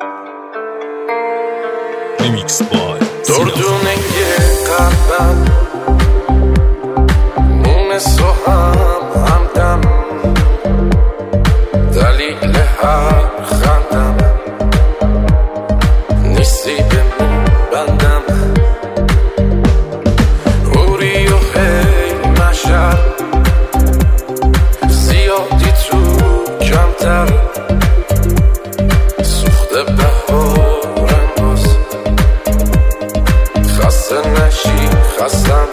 Remix boy دردونه قلبم مونس و همدم دلیل هر خندم نیستی به من بندم اوری و هی مشر زیادی تو کمتر سوخته بهارم باز خسته نشی خستم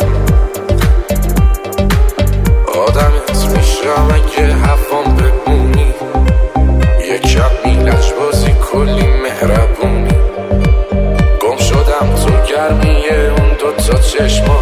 آدمت میشم اگه حرفام بمونی یکم میلج بازی کلی مهربونی گم شدم تو گرمیه اون دوتا چشما